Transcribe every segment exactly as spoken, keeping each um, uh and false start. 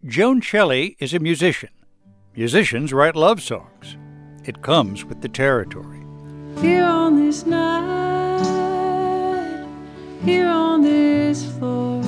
Joan Shelley is a musician. Musicians write love songs. It comes with the territory. Here on this night, here on this floor,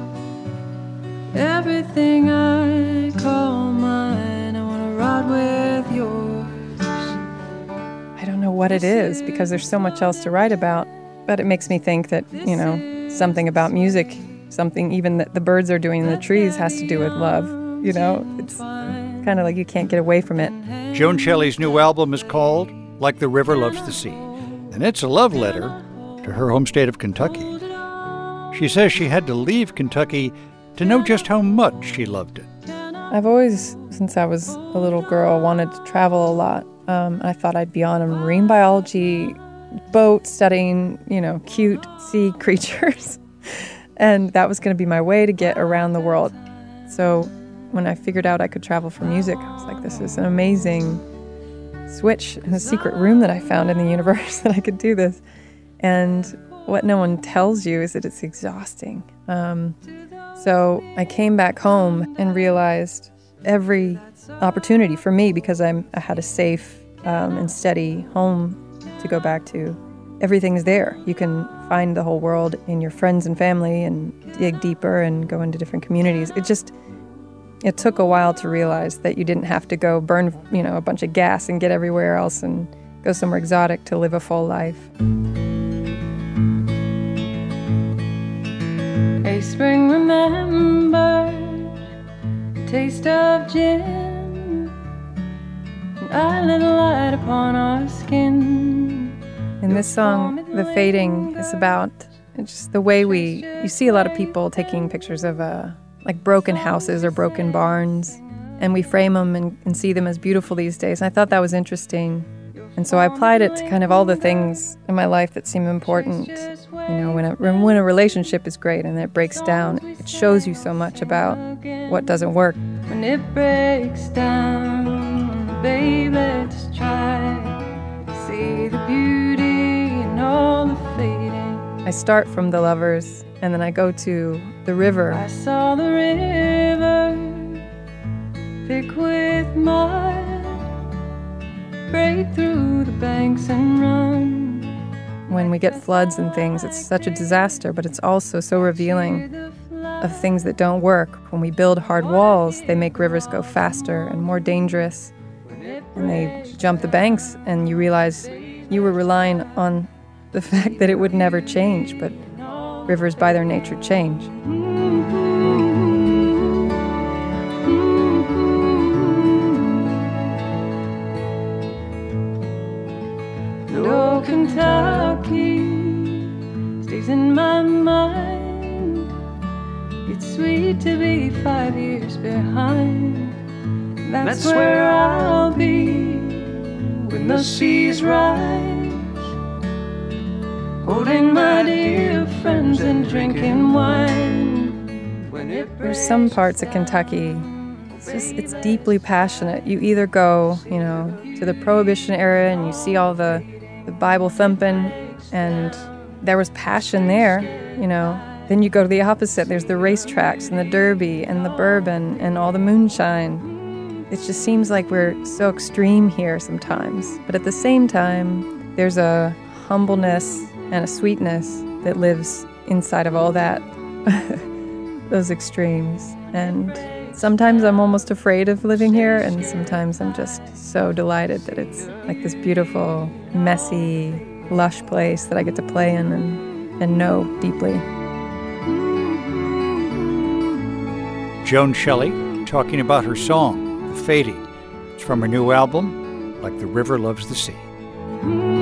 everything I call mine, I want to ride with yours. I don't know what it is because there's so much else to write about, but it makes me think that, you know, something about music, something even that the birds are doing in the trees has to do with love. You know, it's kind of like you can't get away from it. Joan Shelley's new album is called Like the River Loves the Sea, and it's a love letter to her home state of Kentucky. She says she had to leave Kentucky to know just how much she loved it. I've always, since I was a little girl, wanted to travel a lot. Um, I thought I'd be on a marine biology boat studying, you know, cute sea creatures. And that was going to be my way to get around the world. So when I figured out I could travel for music, I was like, this is an amazing switch in a secret room that I found in the universe that I could do this. And what no one tells you is that it's exhausting. Um, so I came back home and realized every opportunity for me, because I'm, I had a safe um, and steady home to go back to, everything's there. You can find the whole world in your friends and family and dig deeper and go into different communities. It just, it took a while to realize that you didn't have to go burn, you know, a bunch of gas and get everywhere else and go somewhere exotic to live a full life. A spring remembered the taste of gin, and I lit a light upon our skin. In this song, The Fading is about just the way we, you see a lot of people taking pictures of uh, like broken houses or broken barns, and we frame them and, and see them as beautiful these days. And I thought that was interesting. And so I applied it to kind of all the things in my life that seem important. You know, when a, when a relationship is great and it breaks down, it shows you so much about what doesn't work. When it breaks down, babe, let's try to see the beauty in all the fading. I start from the lovers, and then I go to the river. I saw the river thick with mud, break through the banks and run. When we get floods and things, it's such a disaster, but it's also so revealing of things that don't work. When we build hard walls, they make rivers go faster and more dangerous, and they jump the banks, and you realize you were relying on the fact that it would never change, but rivers by their nature change. Oh, Kentucky stays in my mind. It's sweet to be five years behind. That's, That's where I'll be when the seas rise, holding my dear friends and drinking wine. When it There's some parts of Kentucky, it's just, it's deeply passionate. You either go, you know, to the Prohibition era and you see all the, the Bible thumping, and there was passion there, you know. Then you go to the opposite. There's the racetracks and the Derby and the bourbon and all the moonshine. It just seems like we're so extreme here sometimes. But at the same time, there's a humbleness and a sweetness that lives inside of all that, those extremes. And sometimes I'm almost afraid of living here, and sometimes I'm just so delighted that it's like this beautiful, messy, lush place that I get to play in and, and know deeply. Joan Shelley talking about her song, The Fading. It's from her new album, Like the River Loves the Sea.